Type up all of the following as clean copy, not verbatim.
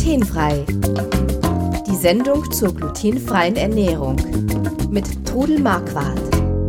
Glutenfrei. Die Sendung zur glutenfreien Ernährung mit Trudel Marquardt.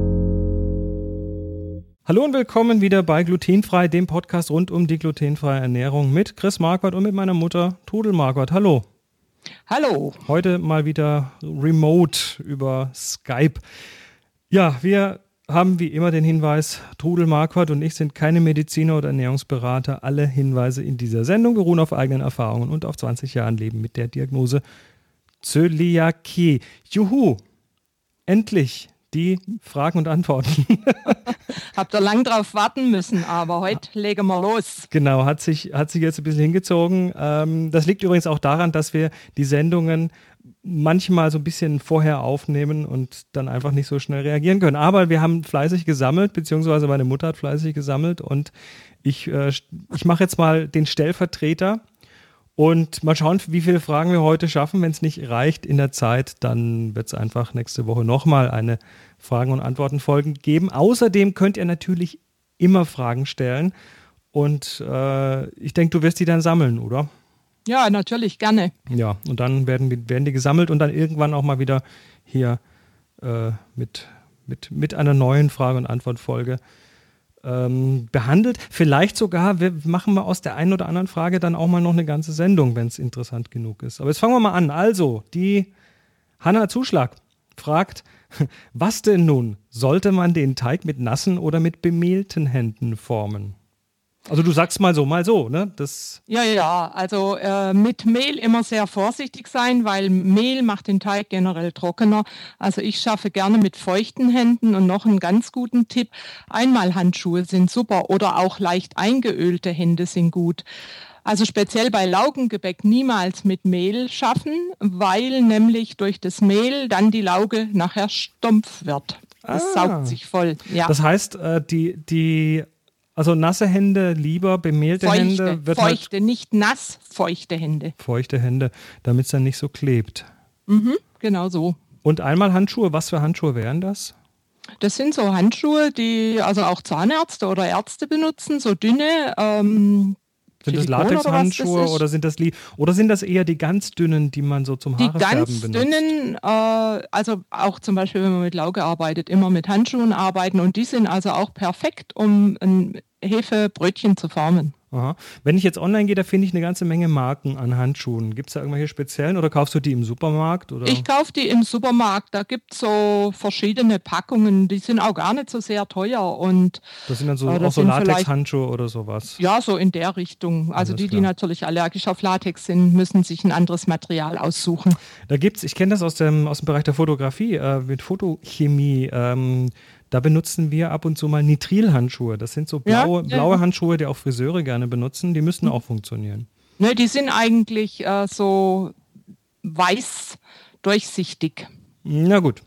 Hallo und willkommen wieder bei Glutenfrei, dem Podcast rund um die glutenfreie Ernährung mit Chris Marquardt und mit meiner Mutter Trudel Marquardt. Hallo. Hallo. Heute mal wieder remote über Skype. Ja, wir haben wie immer den Hinweis, Trudel Marquardt und ich sind keine Mediziner oder Ernährungsberater. Alle Hinweise in dieser Sendung beruhen auf eigenen Erfahrungen und auf 20 Jahren Leben mit der Diagnose Zöliakie. Juhu, endlich die Fragen und Antworten. Habt ihr lang drauf warten müssen, aber heute legen wir los. Genau, hat sich jetzt ein bisschen hingezogen. Das liegt übrigens auch daran, dass wir die Sendungen manchmal so ein bisschen vorher aufnehmen und dann einfach nicht so schnell reagieren können. Aber wir haben fleißig gesammelt, beziehungsweise meine Mutter hat fleißig gesammelt und ich mache jetzt mal den Stellvertreter und mal schauen, wie viele Fragen wir heute schaffen. Wenn es nicht reicht in der Zeit, dann wird es einfach nächste Woche nochmal eine Fragen- und Antworten-Folge geben. Außerdem könnt ihr natürlich immer Fragen stellen und ich denke, du wirst die dann sammeln, oder? Ja, natürlich, gerne. Ja, und dann werden die gesammelt und dann irgendwann auch mal wieder hier mit einer neuen Frage- und Antwortfolge behandelt. Vielleicht sogar, machen wir aus der einen oder anderen Frage dann auch mal noch eine ganze Sendung, wenn es interessant genug ist. Aber jetzt fangen wir mal an. Also, die Hanna Zuschlag fragt, was denn nun? Sollte man den Teig mit nassen oder mit bemehlten Händen formen? Also du sagst mal so, ne? Ja, also mit Mehl immer sehr vorsichtig sein, weil Mehl macht den Teig generell trockener. Also ich schaffe gerne mit feuchten Händen und noch einen ganz guten Tipp, Einmalhandschuhe sind super oder auch leicht eingeölte Hände sind gut. Also speziell bei Laugengebäck niemals mit Mehl schaffen, weil nämlich durch das Mehl dann die Lauge nachher stumpf wird. Das saugt sich voll. Ja. Das heißt, also nasse Hände lieber, bemehlte Hände wird feuchte, nicht nass, feuchte Hände. Feuchte Hände, damit es dann nicht so klebt. Genau so. Und einmal Handschuhe, was für Handschuhe wären das? Das sind so Handschuhe, die also auch Zahnärzte oder Ärzte benutzen, so dünne. Sind das Latexhandschuhe oder sind das eher die ganz dünnen, die man so zum Haarefärben benutzt? Die ganz dünnen, also auch zum Beispiel, wenn man mit Lauge arbeitet, immer mit Handschuhen arbeiten und die sind also auch perfekt, um ein Hefebrötchen zu formen. Aha. Wenn ich jetzt online gehe, da finde ich eine ganze Menge Marken an Handschuhen. Gibt es da irgendwelche speziellen oder kaufst du die im Supermarkt? Oder? Ich kaufe die im Supermarkt. Da gibt es so verschiedene Packungen. Die sind auch gar nicht so sehr teuer. Und das sind dann auch so Latex-Handschuhe oder sowas? Ja, so in der Richtung. Also die natürlich allergisch auf Latex sind, müssen sich ein anderes Material aussuchen. Ich kenne das aus dem Bereich der Fotografie, mit Fotochemie. Da benutzen wir ab und zu mal Nitrilhandschuhe. Das sind so blaue Handschuhe, die auch Friseure gerne benutzen. Die müssten auch funktionieren. Ne, die sind eigentlich so weiß durchsichtig. Na gut.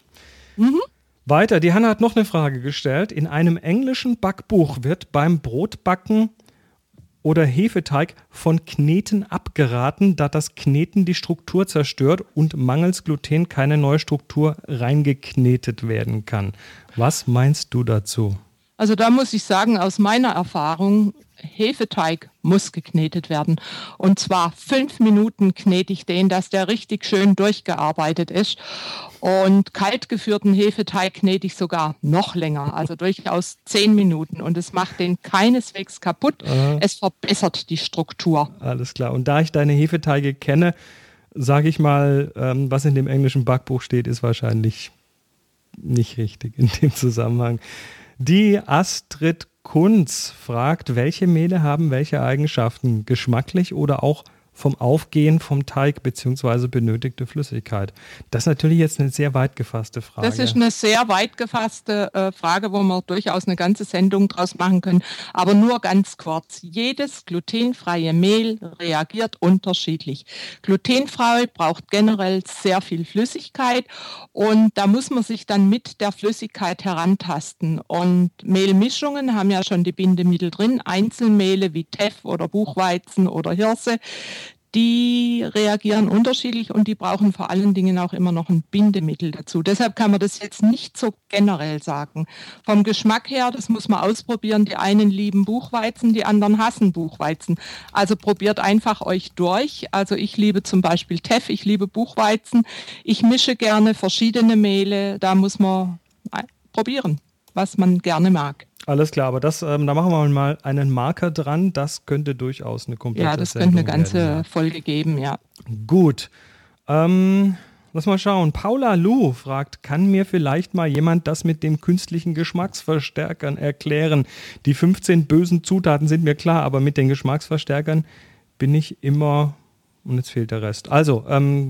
Weiter, die Hanna hat noch eine Frage gestellt. In einem englischen Backbuch wird beim Brotbacken oder Hefeteig von Kneten abgeraten, da das Kneten die Struktur zerstört und mangels Gluten keine neue Struktur reingeknetet werden kann. Was meinst du dazu? Also da muss ich sagen, aus meiner Erfahrung, Hefeteig muss geknetet werden. Und zwar 5 Minuten knete ich den, dass der richtig schön durchgearbeitet ist. Und kalt geführten Hefeteig knete ich sogar noch länger, also durchaus 10 Minuten. Und es macht den keineswegs kaputt. Es verbessert die Struktur. Alles klar. Und da ich deine Hefeteige kenne, sage ich mal, was in dem englischen Backbuch steht, ist wahrscheinlich nicht richtig in dem Zusammenhang. Die Astrid Kunz fragt, welche Mehle haben welche Eigenschaften, geschmacklich oder auch vom Aufgehen vom Teig bzw. benötigte Flüssigkeit? Das ist natürlich jetzt eine sehr weit gefasste Frage. Das ist eine sehr weit gefasste Frage, wo wir durchaus eine ganze Sendung draus machen können. Aber nur ganz kurz. Jedes glutenfreie Mehl reagiert unterschiedlich. Glutenfrei braucht generell sehr viel Flüssigkeit und da muss man sich dann mit der Flüssigkeit herantasten. Und Mehlmischungen haben ja schon die Bindemittel drin. Einzelmehle wie Teff oder Buchweizen oder Hirse. die reagieren unterschiedlich und die brauchen vor allen Dingen auch immer noch ein Bindemittel dazu. Deshalb kann man das jetzt nicht so generell sagen. Vom Geschmack her, das muss man ausprobieren. Die einen lieben Buchweizen, die anderen hassen Buchweizen. Also probiert einfach euch durch. Also ich liebe zum Beispiel Teff, ich liebe Buchweizen. Ich mische gerne verschiedene Mehle. Da muss man probieren, was man gerne mag. Alles klar, aber da machen wir mal einen Marker dran. Das könnte durchaus eine komplette Ja, das Sendung könnte eine ganze werden, ja. Folge geben, ja. Gut. Lass mal schauen. Paula Lu fragt, kann mir vielleicht mal jemand das mit den künstlichen Geschmacksverstärkern erklären? Die 15 bösen Zutaten sind mir klar, aber mit den Geschmacksverstärkern bin ich immer... Und jetzt fehlt der Rest. Also,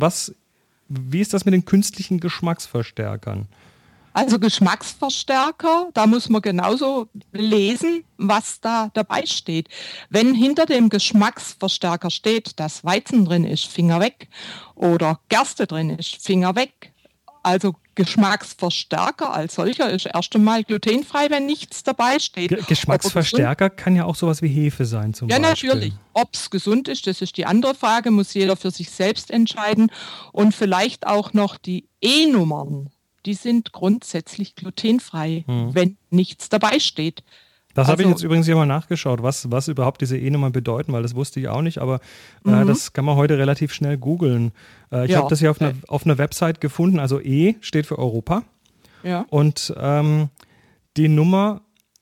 wie ist das mit den künstlichen Geschmacksverstärkern? Also Geschmacksverstärker, da muss man genauso lesen, was da dabei steht. Wenn hinter dem Geschmacksverstärker steht, dass Weizen drin ist, Finger weg. Oder Gerste drin ist, Finger weg. Also Geschmacksverstärker als solcher ist erst einmal glutenfrei, wenn nichts dabei steht. Geschmacksverstärker kann ja auch sowas wie Hefe sein zum Beispiel. Ja, natürlich. Ob es gesund ist, das ist die andere Frage, muss jeder für sich selbst entscheiden. Und vielleicht auch noch die E-Nummern. Die sind grundsätzlich glutenfrei, wenn nichts dabei steht. Das habe ich jetzt übrigens hier mal nachgeschaut, was überhaupt diese E-Nummern bedeuten, weil das wusste ich auch nicht, aber das kann man heute relativ schnell googeln. Ich habe das hier auf einer Website gefunden, also E steht für Europa. Ja. Und die Nummer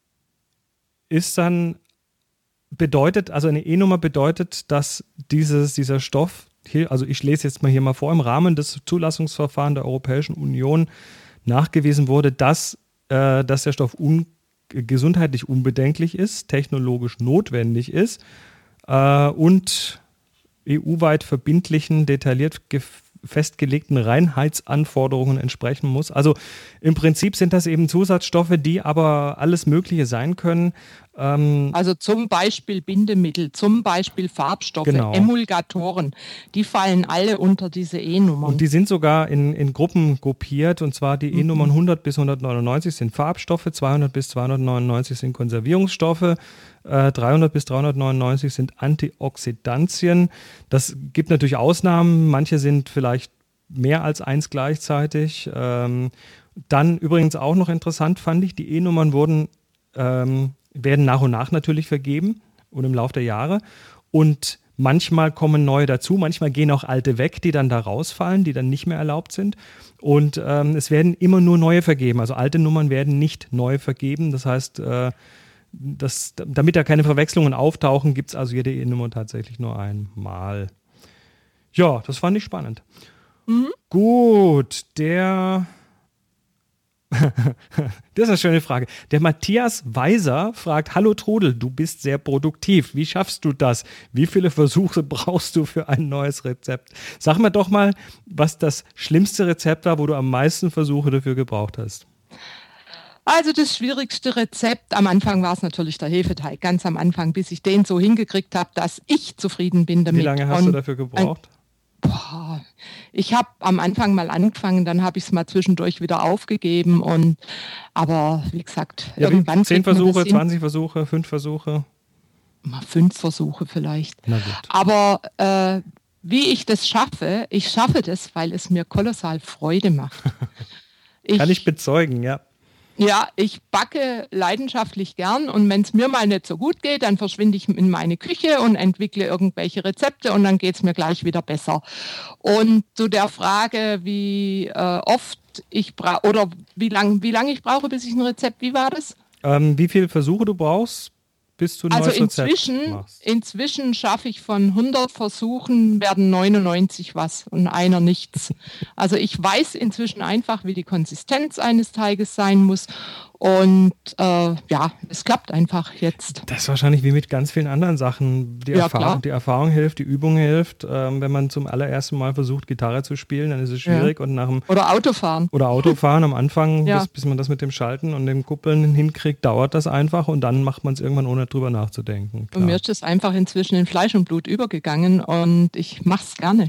ist dann also eine E-Nummer bedeutet, dass dieser Stoff hier, also ich lese jetzt mal hier mal vor, im Rahmen des Zulassungsverfahrens der Europäischen Union nachgewiesen wurde, dass der Stoff gesundheitlich unbedenklich ist, technologisch notwendig ist und EU-weit verbindlichen, detailliert festgelegten Reinheitsanforderungen entsprechen muss. Also im Prinzip sind das eben Zusatzstoffe, die aber alles Mögliche sein können. Also zum Beispiel Bindemittel, zum Beispiel Farbstoffe, genau. Emulgatoren, die fallen alle unter diese E-Nummern. Und die sind sogar in Gruppen gruppiert, und zwar die E-Nummern 100 bis 199 sind Farbstoffe, 200 bis 299 sind Konservierungsstoffe, 300 bis 399 sind Antioxidantien. Das gibt natürlich Ausnahmen, manche sind vielleicht mehr als eins gleichzeitig. Dann übrigens auch noch interessant fand ich, die E-Nummern werden nach und nach natürlich vergeben und im Laufe der Jahre. Und manchmal kommen neue dazu, manchmal gehen auch alte weg, die dann da rausfallen, die dann nicht mehr erlaubt sind. Und es werden immer nur neue vergeben. Also alte Nummern werden nicht neu vergeben. Das heißt, damit da keine Verwechslungen auftauchen, gibt es also jede E-Nummer tatsächlich nur einmal. Ja, das fand ich spannend. Gut, das ist eine schöne Frage. Der Matthias Weiser fragt, hallo Trudel, du bist sehr produktiv. Wie schaffst du das? Wie viele Versuche brauchst du für ein neues Rezept? Sag mir doch mal, was das schlimmste Rezept war, wo du am meisten Versuche dafür gebraucht hast. Also das schwierigste Rezept, am Anfang war es natürlich der Hefeteig, ganz am Anfang, bis ich den so hingekriegt habe, dass ich zufrieden bin damit. Wie lange hast du dafür gebraucht? Ich habe am Anfang mal angefangen, dann habe ich es mal zwischendurch wieder aufgegeben. Aber wie gesagt, irgendwann 10 Versuche, 20 Versuche, 5 Versuche? Mal 5 Versuche vielleicht. Na gut. Aber wie ich das schaffe, ich schaffe das, weil es mir kolossal Freude macht. Kann ich bezeugen, ja. Ja, ich backe leidenschaftlich gern und wenn es mir mal nicht so gut geht, dann verschwinde ich in meine Küche und entwickle irgendwelche Rezepte und dann geht es mir gleich wieder besser. Und zu der Frage, wie oft ich brauche oder wie lang ich brauche, bis ich ein Rezept, wie war das? Wie viele Versuche du brauchst, bis du ein neues Rezept machst? Inzwischen schaffe ich von 100 Versuchen, werden 99 was und einer nichts. Also ich weiß inzwischen einfach, wie die Konsistenz eines Teiges sein muss. Und es klappt einfach jetzt. Das ist wahrscheinlich wie mit ganz vielen anderen Sachen. Die Erfahrung hilft, die Übung hilft. Wenn man zum allerersten Mal versucht, Gitarre zu spielen, dann ist es schwierig. Ja. Und oder Autofahren. Oder Autofahren am Anfang, bis man das mit dem Schalten und dem Kuppeln hinkriegt, dauert das einfach. Und dann macht man es irgendwann, ohne drüber nachzudenken. Klar. Und mir ist es einfach inzwischen in Fleisch und Blut übergegangen und ich mache es gerne.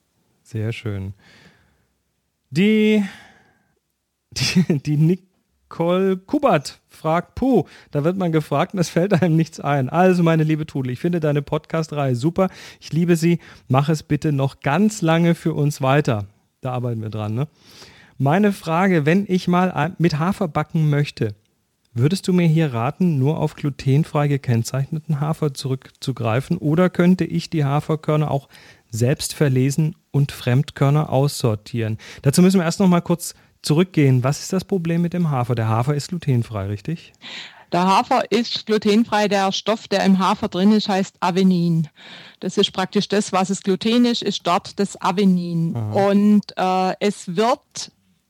Sehr schön. Die Nicole Kubert fragt, da wird man gefragt und es fällt einem nichts ein. Also meine liebe Trudel, ich finde deine Podcast-Reihe super. Ich liebe sie. Mach es bitte noch ganz lange für uns weiter. Da arbeiten wir dran, ne? Meine Frage, wenn ich mal mit Hafer backen möchte, würdest du mir hier raten, nur auf glutenfrei gekennzeichneten Hafer zurückzugreifen oder könnte ich die Haferkörner auch selbst verlesen und Fremdkörner aussortieren? Dazu müssen wir erst noch mal kurz zurückgehen. Was ist das Problem mit dem Hafer? Der Hafer ist glutenfrei, richtig? Der Hafer ist glutenfrei. Der Stoff, der im Hafer drin ist, heißt Avenin. Das ist praktisch das, was es Gluten ist dort das Avenin. Aha. Und es wird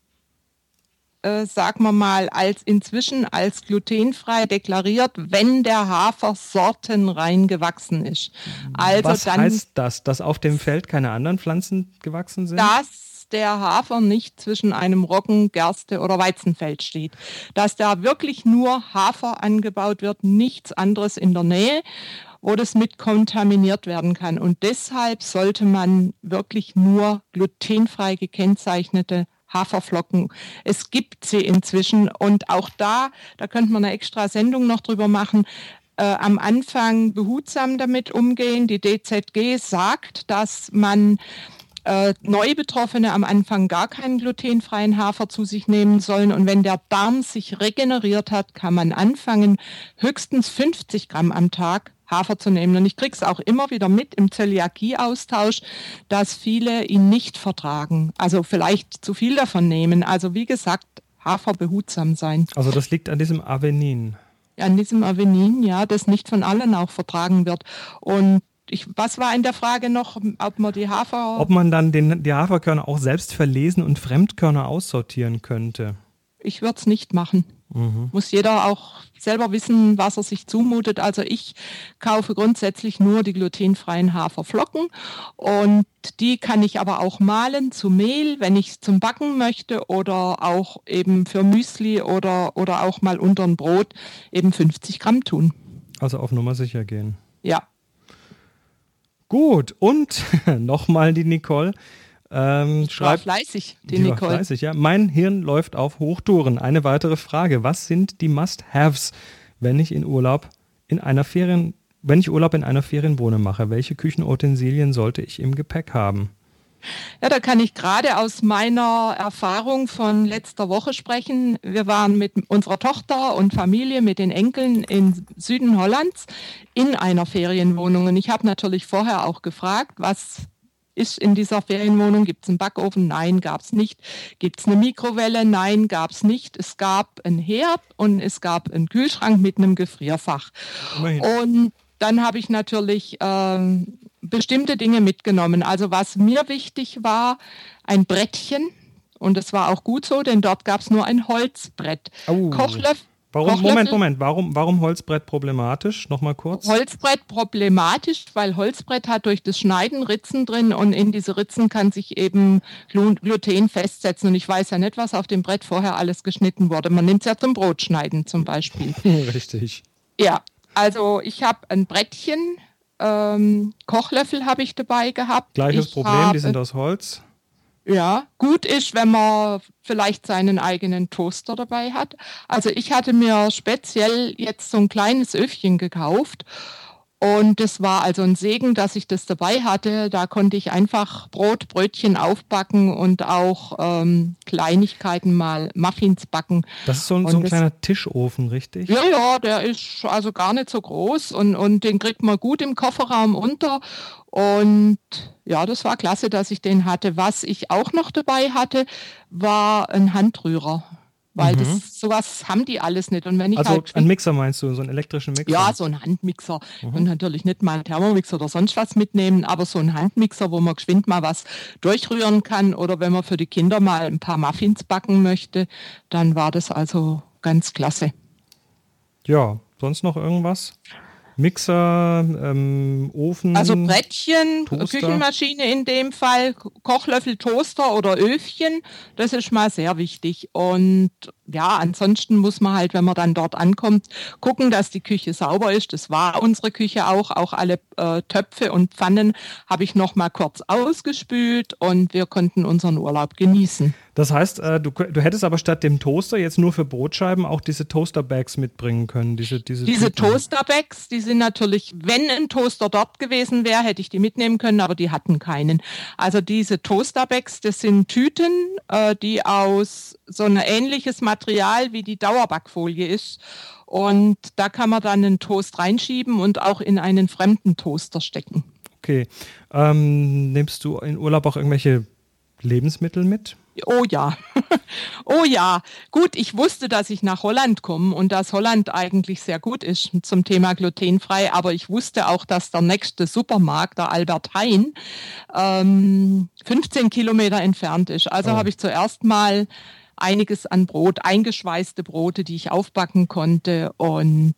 sagen wir mal, inzwischen als glutenfrei deklariert, wenn der Hafer sortenrein gewachsen ist. Also was heißt das? Dass auf dem Feld keine anderen Pflanzen gewachsen sind? Dass der Hafer nicht zwischen einem Roggen-, Gerste- oder Weizenfeld steht. Dass da wirklich nur Hafer angebaut wird, nichts anderes in der Nähe, wo das mit kontaminiert werden kann. Und deshalb sollte man wirklich nur glutenfrei gekennzeichnete Haferflocken. Es gibt sie inzwischen und auch da könnte man eine extra Sendung noch drüber machen, am Anfang behutsam damit umgehen. Die DZG sagt, dass man Neubetroffene am Anfang gar keinen glutenfreien Hafer zu sich nehmen sollen und wenn der Darm sich regeneriert hat, kann man anfangen, höchstens 50 Gramm am Tag Hafer zu nehmen. Und ich kriege es auch immer wieder mit im Zöliakie-Austausch, dass viele ihn nicht vertragen, also vielleicht zu viel davon nehmen. Also wie gesagt, Hafer behutsam sein. Also das liegt an diesem Avenin. An diesem Avenin, ja, das nicht von allen auch vertragen wird. Und was war in der Frage noch, ob man dann die Haferkörner auch selbst verlesen und Fremdkörner aussortieren könnte? Ich würde es nicht machen. Muss jeder auch selber wissen, was er sich zumutet. Also ich kaufe grundsätzlich nur die glutenfreien Haferflocken und die kann ich aber auch mahlen zu Mehl, wenn ich es zum Backen möchte oder auch eben für Müsli oder auch mal unter ein Brot eben 50 Gramm tun. Also auf Nummer sicher gehen. Ja. Gut, und nochmal die Nicole. War fleißig, die Nicole. War fleißig, ja. Mein Hirn läuft auf Hochtouren. Eine weitere Frage. Was sind die Must-Haves, wenn ich Urlaub in einer Ferienwohnung mache? Welche Küchenutensilien sollte ich im Gepäck haben? Ja, da kann ich gerade aus meiner Erfahrung von letzter Woche sprechen. Wir waren mit unserer Tochter und Familie, mit den Enkeln im Süden Hollands in einer Ferienwohnung. Und ich habe natürlich vorher auch gefragt, was ist in dieser Ferienwohnung? Gibt es einen Backofen? Nein, gab es nicht. Gibt es eine Mikrowelle? Nein, gab es nicht. Es gab einen Herd und es gab einen Kühlschrank mit einem Gefrierfach. Und dann habe ich natürlich bestimmte Dinge mitgenommen. Also was mir wichtig war, ein Brettchen. Und das war auch gut so, denn dort gab es nur ein Holzbrett. Kochlöffel. Moment. Warum Holzbrett problematisch? Nochmal kurz. Holzbrett problematisch, weil Holzbrett hat durch das Schneiden Ritzen drin und in diese Ritzen kann sich eben Gluten festsetzen. Und ich weiß ja nicht, was auf dem Brett vorher alles geschnitten wurde. Man nimmt es ja zum Brotschneiden zum Beispiel. Richtig. Ja, also ich habe ein Brettchen, Kochlöffel habe ich dabei gehabt. Gleiches Problem, die sind aus Holz. Ja, gut ist, wenn man vielleicht seinen eigenen Toaster dabei hat. Also ich hatte mir speziell jetzt so ein kleines Öfchen gekauft und das war also ein Segen, dass ich das dabei hatte. Da konnte ich einfach Brötchen aufbacken und auch Kleinigkeiten mal Muffins backen. Das ist so ein kleiner Tischofen, richtig? Ja, der ist also gar nicht so groß und den kriegt man gut im Kofferraum unter. Und ja, das war klasse, dass ich den hatte. Was ich auch noch dabei hatte, war ein Handrührer. Weil sowas haben die alles nicht. Und wenn ich einen Mixer meinst du, so einen elektrischen Mixer? Ja, so einen Handmixer. Und natürlich nicht mal einen Thermomixer oder sonst was mitnehmen, aber so einen Handmixer, wo man geschwind mal was durchrühren kann. Oder wenn man für die Kinder mal ein paar Muffins backen möchte, dann war das also ganz klasse. Ja, sonst noch irgendwas? Mixer, Ofen, also Brettchen, Toaster. Küchenmaschine in dem Fall, Kochlöffel, Toaster oder Öfchen, das ist mal sehr wichtig. Und ja, ansonsten muss man halt, wenn man dann dort ankommt, gucken, dass die Küche sauber ist. Das war unsere Küche auch. Auch alle Töpfe und Pfannen habe ich noch mal kurz ausgespült und wir konnten unseren Urlaub genießen. Das heißt, du hättest aber statt dem Toaster jetzt nur für Brotscheiben auch diese Toaster-Bags mitbringen können. Diese Toaster-Bags, die sind natürlich, wenn ein Toaster dort gewesen wäre, hätte ich die mitnehmen können, aber die hatten keinen. Also diese Toaster-Bags, das sind Tüten, die aus so ein ähnliches Material wie die Dauerbackfolie ist. Und da kann man dann einen Toast reinschieben und auch in einen fremden Toaster stecken. Okay. Nimmst du in Urlaub auch irgendwelche Lebensmittel mit? Oh ja, oh ja. Gut, ich wusste, dass ich nach Holland komme und dass Holland eigentlich sehr gut ist zum Thema glutenfrei, aber ich wusste auch, dass der nächste Supermarkt, der Albert Heijn, 15 Kilometer entfernt ist. Also habe ich zuerst mal einiges an Brot, eingeschweißte Brote, die ich aufbacken konnte und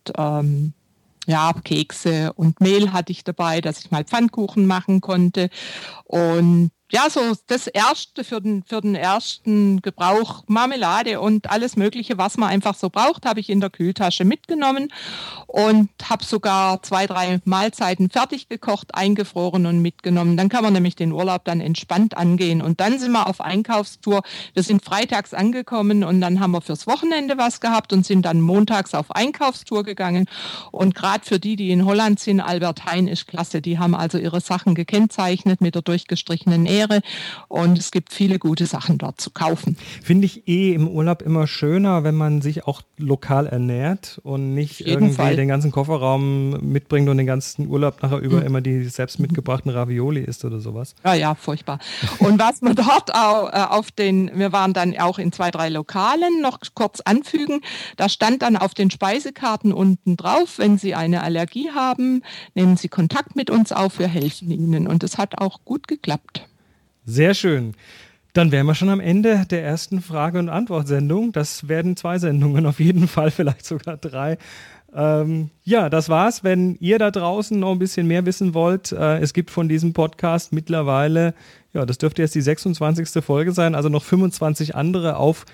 Kekse und Mehl hatte ich dabei, dass ich mal Pfannkuchen machen konnte und ja, so das Erste für den ersten Gebrauch, Marmelade und alles Mögliche, was man einfach so braucht, habe ich in der Kühltasche mitgenommen und habe sogar 2-3 Mahlzeiten fertig gekocht, eingefroren und mitgenommen. Dann kann man nämlich den Urlaub dann entspannt angehen. Und dann sind wir auf Einkaufstour. Wir sind freitags angekommen und dann haben wir fürs Wochenende was gehabt und sind dann montags auf Einkaufstour gegangen. Und gerade für die in Holland sind, Albert Heijn ist klasse. Die haben also ihre Sachen gekennzeichnet mit der durchgestrichenen Ehre und es gibt viele gute Sachen dort zu kaufen. Finde ich im Urlaub immer schöner, wenn man sich auch lokal ernährt und nicht irgendwie den ganzen Kofferraum mitbringt und den ganzen Urlaub nachher über immer die selbst mitgebrachten Ravioli isst oder sowas. Ja, furchtbar. Und was man dort auch wir waren dann auch in 2-3 Lokalen, noch kurz anfügen, da stand dann auf den Speisekarten unten drauf, wenn Sie eine Allergie haben, nehmen Sie Kontakt mit uns auf, wir helfen Ihnen. Und es hat auch gut geklappt. Sehr schön. Dann wären wir schon am Ende der ersten Frage- und Antwortsendung. Das werden 2 Sendungen auf jeden Fall, vielleicht sogar 3. Das war's. Wenn ihr da draußen noch ein bisschen mehr wissen wollt, es gibt von diesem Podcast mittlerweile, das dürfte jetzt die 26. Folge sein, also noch 25 andere auf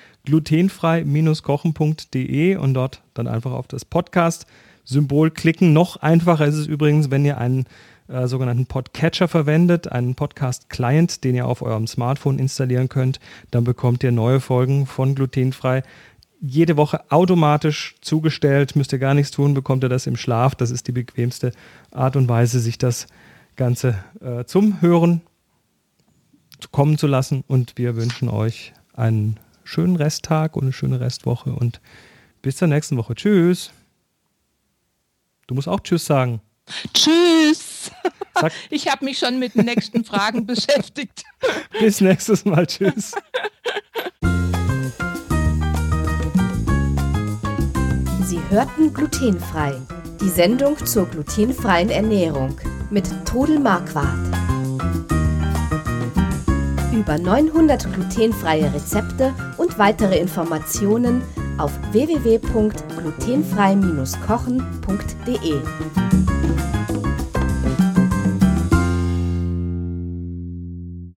glutenfrei-kochen.de und dort dann einfach auf das Podcast-Symbol klicken. Noch einfacher ist es übrigens, wenn ihr einen sogenannten Podcatcher verwendet, einen Podcast-Client, den ihr auf eurem Smartphone installieren könnt. Dann bekommt ihr neue Folgen von Glutenfrei jede Woche automatisch zugestellt. Müsst ihr gar nichts tun, bekommt ihr das im Schlaf. Das ist die bequemste Art und Weise, sich das Ganze zum Hören kommen zu lassen. Und wir wünschen euch einen schönen Resttag und eine schöne Restwoche und bis zur nächsten Woche. Tschüss. Du musst auch Tschüss sagen. Tschüss. Ich habe mich schon mit den nächsten Fragen beschäftigt. Bis nächstes Mal. Tschüss. Sie hörten Glutenfrei, die Sendung zur glutenfreien Ernährung mit Trudel Marquardt. Über 900 glutenfreie Rezepte und weitere Informationen auf www.glutenfrei-kochen.de.